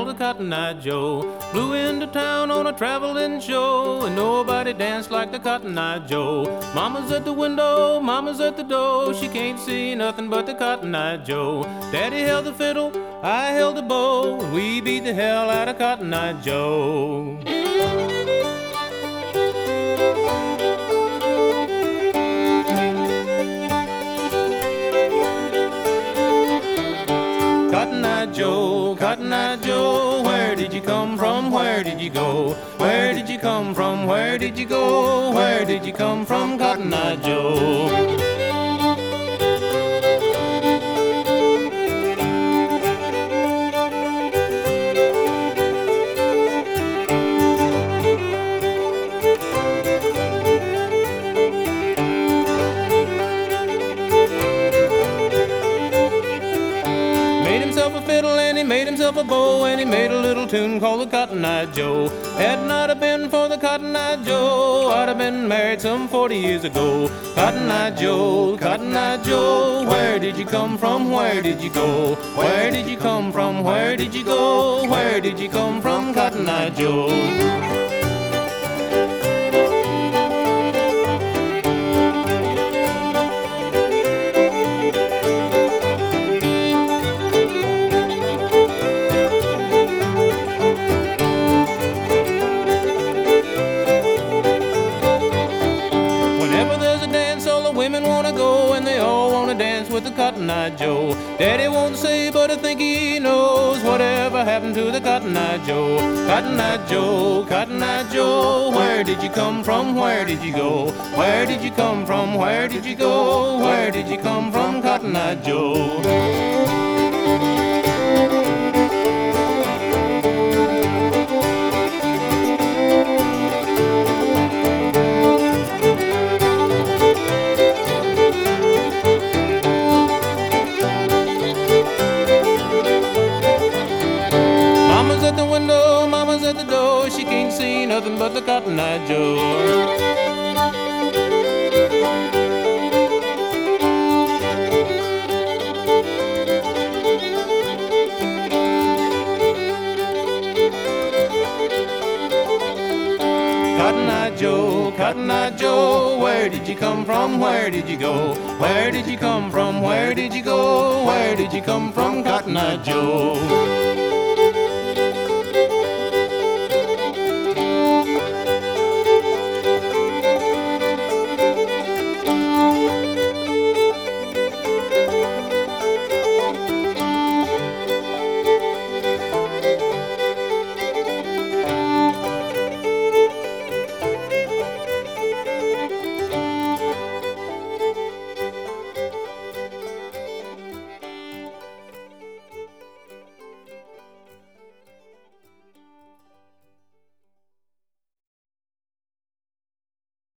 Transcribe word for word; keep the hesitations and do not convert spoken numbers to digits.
called a Cotton Eye Joe. Flew into town on a traveling show, and nobody danced like the Cotton Eye Joe. Mama's at the window, mama's at the door, she can't see nothing but the Cotton Eye Joe. Daddy held the fiddle, I held the bow, and we beat the hell out of Cotton Eye Joe. Cotton Eye Joe, Cotton Eye Joe, where did you come from, where did you go? Where did you come from, where did you go? Where did you come from, Cotton Eye Joe? Made himself a fiddle and he made himself a bow, and he made a little tune called the Cotton Eye Joe. Had not have been for the Cotton Eye Joe, I'd have been married some forty years ago. Cotton Eye Joe, Cotton Eye Joe, where did you come from, where did you go? Where did you come from, where did you go? Where did you come from, Cotton Eye Joe? Women wanna go and they all wanna dance with the Cotton Eye Joe. Daddy won't say, but I think he knows whatever happened to the Cotton Eye Joe. Cotton Eye Joe, Cotton Eye Joe, where did you come from, where did you go? Where did you come from, where did you go? Where did you come from, Cotton Eye Joe? Mama's at the window, mama's at the door, she can't see nothing but the Cotton Eye Joe. Cotton Eye Joe, Cotton Eye Joe, where did you come from, where did you go? Where did you come from, where did you go? Where did you come from, Cotton Eye Joe?